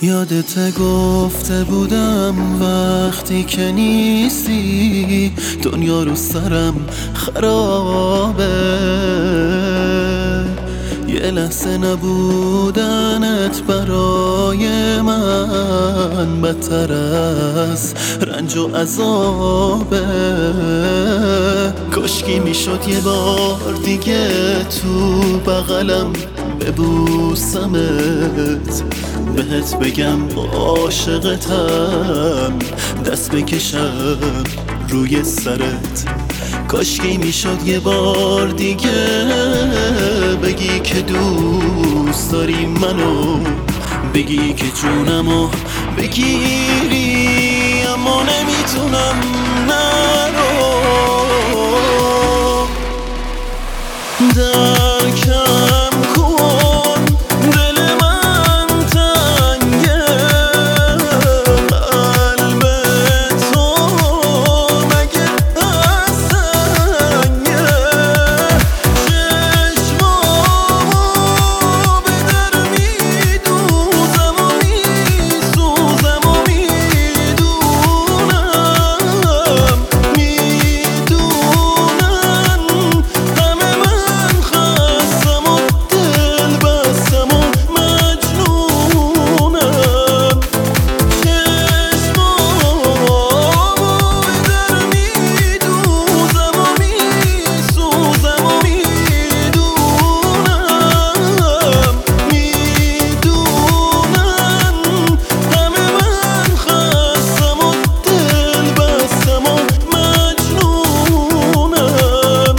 یادت گفته بودم وقتی که نیستی دنیا رو سرم خرابه. یه لحظه نبودنت برای من بدتر از رنج و عذابه. کاشکی میشد یه بار دیگه تو بغلم ببوسمت، بهت بگم عاشقتم، دست بکشم روی سرت. کاشکی میشد یه بار دیگه بگی که دوست داری منو، بگی که جونمو بگیری، اما نمیتونم نرو. درکم کن دل من تنگه، قلب تو مگه از سنگه. چشمامو به در میدوزم و میسوزم و میدونم همه من خستم و دل بستم و مجنونم. چشمامو به در میدوزم و میسوزم و میدونم همه من خستم و دل بستم و مجنونم.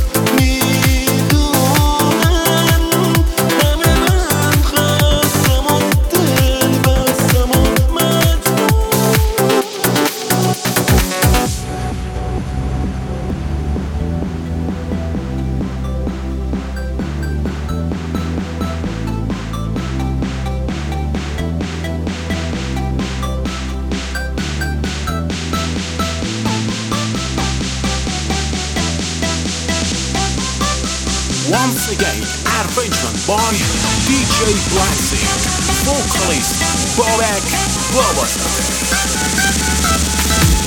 Once again, arrangement by DJ Blacksy, vocalist Bobek Bobos.